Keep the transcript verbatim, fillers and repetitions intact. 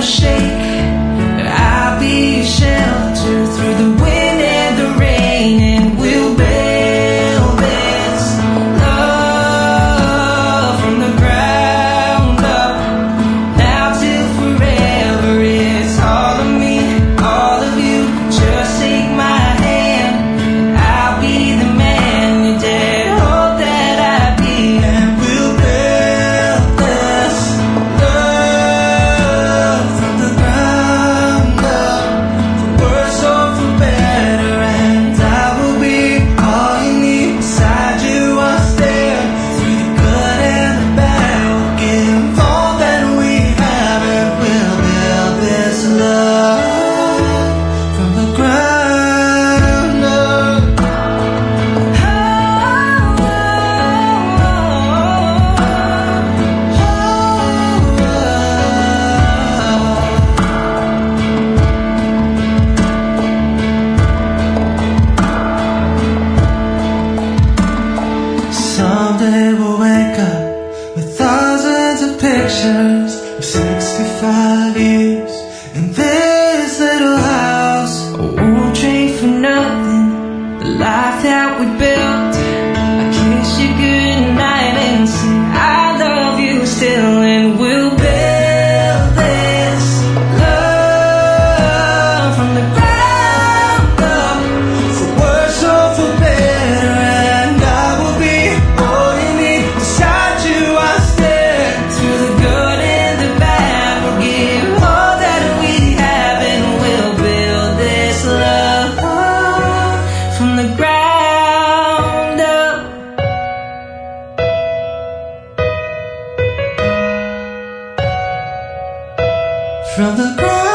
shake, but I'll be your shelter through the wind and the rain, and we'll build this love from the ground up. Now till forever, it's all of me, all of you. Just take my hand, and I'll be the man your dad hoped that I'd be, and we'll build this love from the ground up, for worse or for better. And I will be all you need, beside you I'll stare, through the good and the bad. We'll give all that we have, and we'll build this love from the ground up. Someday we'll wake up with thousands of pictures of sixty-five years in this little house. I won't trade for nothing the life that we built. I kiss you goodnight and say I love you still, and we'll build this love from the ground up, for worse or for better. And I will be all you need, beside you I'll stare, through the good and the bad. We'll give all that we have, and we'll build this love from the ground up. From the ground